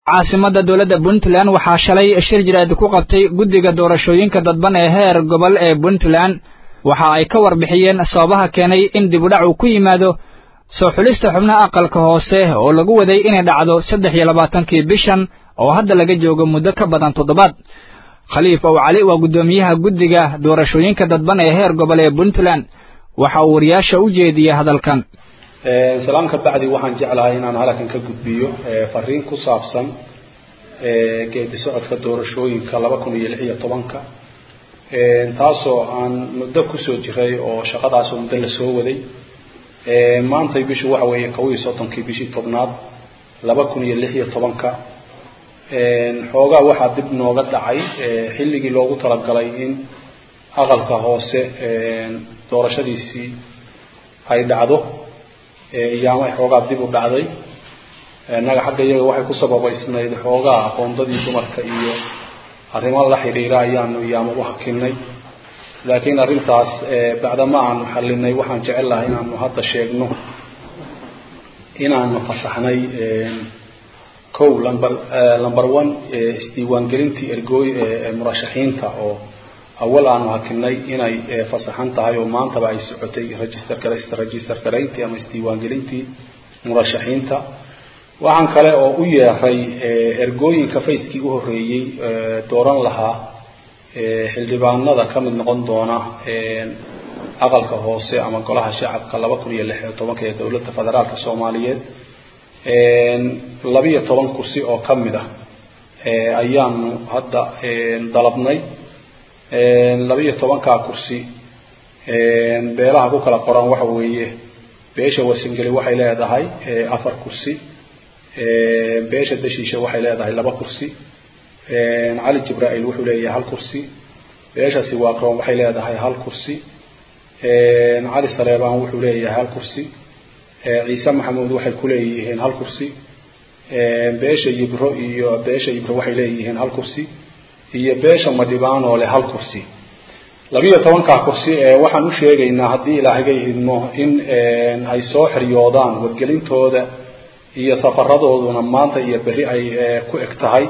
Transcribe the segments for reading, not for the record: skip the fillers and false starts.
caasimada dawladda Puntland waxaa shalay shir jiraad ku qabtay guddiga doorashooyinka dadban ee heer gobol ee Puntland waxa ay ka warbixiyeen sababaha keenay in dib u dhac uu ku yimaado soo xulista xubnaha aqalka hoose oo lagu waday inay dhacdo 23 bishan oo hadda laga joogo muddo ka badan 7 Khaliif oo Cali waa gudoomiyaha guddiga doorashooyinka dadban ee heer gobol ee Puntland waxa uu wariyaasha u jeediyay hadalkan salaamka bacdi waxaan jeclahay inaan halkan ka gudbiyo fariin ku saabsan geedi socodka doorashooyinka 2016 taasoo aan muddo ku soo jiray oo shaqadaas muddo la soo waday maanta bishu waxa weeye 31 bishii tobnaad 2016 xoogaa waxa dib nooga dhacay xilligii loogu talagalay in aqalka hoose doorashadiisii ay dhacdo yaama xoogaa dib u dhacday naga xagga iyaga waxay ku sababaysnayd xoogaa aqoondadii dumarka iyo arrimo la xiriira ayaanu yaama u hakinay laakiin arrintaas bacdama aan xallinay waxaan jecel lahay inaanu hadda sheegno inaanu fasaxnay kow number 1 isdiiwaangelintii ergooy murashaxiinta oo awal aanu hakinay inay fasaxan tahay oo maanta ay socotay register gareyntii ama isdiiwaangelintii murashaxiinta waxaan kale oo u yeeray ergooyinka fayskii u horeeyay dooran lahaa xildhibaanada ka mid noqon doona aqalka hoose ama golaha shacabka 2016 ee dawladda federaalka Soomaaliyeed 12 kursi oo kamid ah ayaanu hadda dalabnay 12 kursi beelaha ku kala qoran waxa weeye beesha wasingeli waxay leedahay 4 kursi beesha dashiisha waxay leedahay 2 kursi cali jibraa'iil wuxuu leeyahay 1 kursi beesha siwaaqroon waxay leedahay 1 kursi cali saleebaan wuxuu leeyahay 1 kursi ciise maxamuud waxay ku leeyihiin 1 kursi beesha yibro iyo beesha yibro waxay leeyihiin 1 kursi iyo beesha madibaan oo leh 1 kursi 12 kursi waxaan u sheegaynaa hadii Ilaahay idmo in ay soo xiriyoodaan wargelintooda iyo safaradooduna maanta iyo bari ay ku eg tahay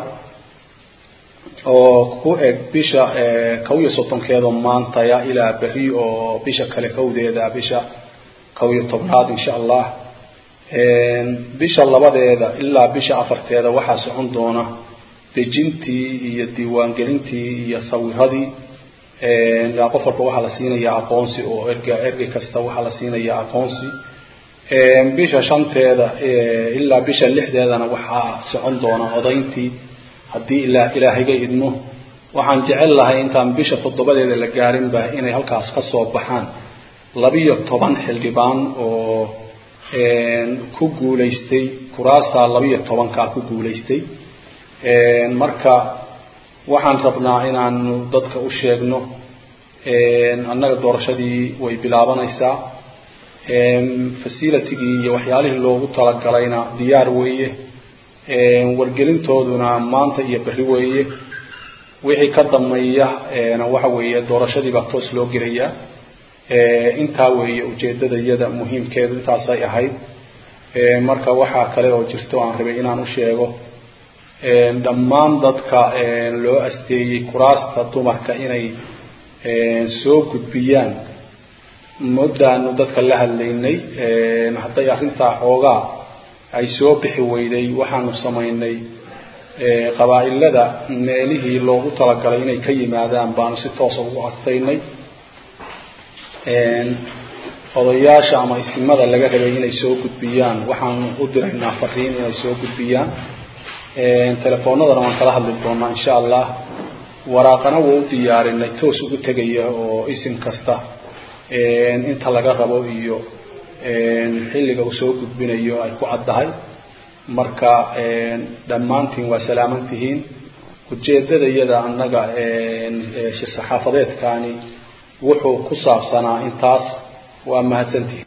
oo ku eg bisha 31 maanta ilaa bari oo bisha kale kowdeeda bisha 11 insha Allah bisha labadeeda ilaa bisha afarteeda waxa socon doona dejintii iyo diiwaangelintii iyo sawiradii la qof walba waxa la siinayaa aqoonsi oo erga kasta waxa la siinayaa aqoonsi bisha shanteeda ilaa bisha lixdeedana waxa socon doona odayntii hadii Ilaahay idmo waxaan jecel lahay intaan bisha toddobadeeda la gaarin ba inay halkaas ka soo baxaan 12 xildhibaan oo ku guuleystay kuraasta 12 ka ku guuleystay marka waxaan rabnaa inaan dadka u sheegno annaga doorashadii way bilaabanaysaa facility-gii iyo waxyaalihii loogu talagalayna diyaar weeye wargelintooduna maanta iyo bari weeye wixii ka dambeeya waxa weeye doorashadii baa toos loo gelayaa inta weeye ujeedada iyada muhiimkeedu intaas ay ahayd marka waxa kale oo jirto aan rabay inaan u sheego dhammaan dadka loo asteeyay kuraasta dumarka inay soo gudbiyaan muddaanu dadka la hadlaynay haday arinta xoogaa ay soo bixi weyday waxaanu sameynay qabaa'ilada meelihii loogu talagalay inay ka yimaadaan baan si toos ah ugu asteynay odayaasha ama isimada laga rabay inay soo gudbiyaan waxaan u diraynaa fariin inay soo gudbiyaan telefoonadana waan kala hadli doonaa insha Allah waraaqana wuu diyaarinay toos ugu tagaya oo isim kasta inta laga rabo iyo xilliga uu soo gudbinayo ay ku caddahay marka dhamaantiin waa salaamantihiin ujeedada iyada annaga shir saxaafadeedkaani wuxuu ku saabsanaa intaas waa mahadsantihiin